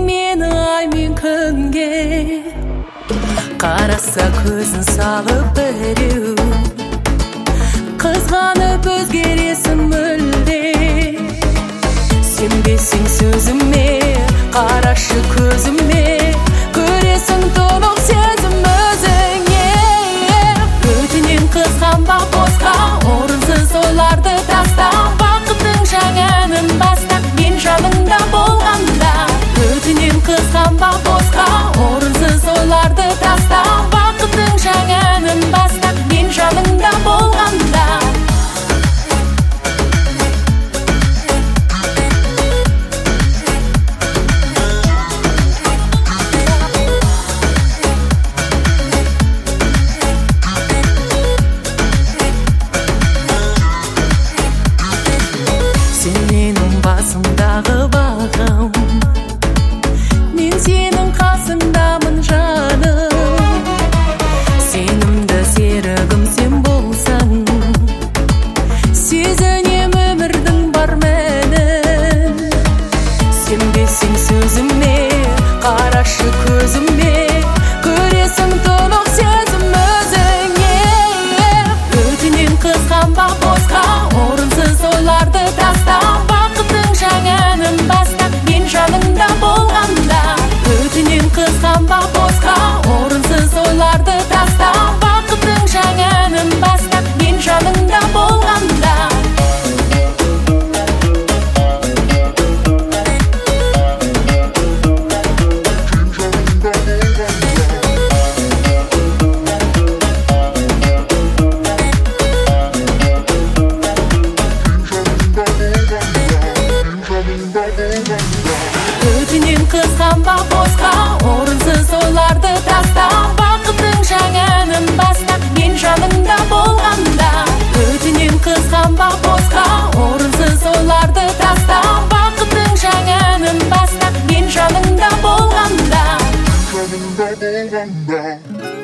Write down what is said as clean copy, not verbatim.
meni ay men күнге, қараса көзін салып біреу, қызғанып өзгересің мүлде. Сенбесең сөзіме, қарашы көзіме, көресің толық сезім өзіңе. Өтінен қызғанба босқа, орынсыз ойларды таста, бақыттың жаңа әнін баста, мен жаныңда болғанда. Өтінен қызғанба босқа, орынсыз ойларды таста, бақыттың жаңа әнін баста, мен жаныңда болғанда. Сен менің басымдағы бағым, мен сенің қасыңдамын жаным. Сенімді серігім сен болсаң, сезінем өмірдің бар мәнін. Сенбесең сөзіме, қарашы көзіме, көресің толық сезім өзіңе. Өтінен қызғанба босқа, орынсыз ойларды таста, бақыттың жаңа әнін баста, мен жаныңда болғанда. Өтінен қызғанба босқа, орынсыз ойларды таста, бақыттың жаңа әнін баста, мен жаныңда болғанда. Өтінен қызғанба босқа, орынсыз ойларды таста, бақыттың жаңа әнін баста, мен жаныңда болғанда. Өтінен қызғанба босқа, орынсыз ойларды таста, бақыттың жаңа әнін баста, мен жаныңда болғанда.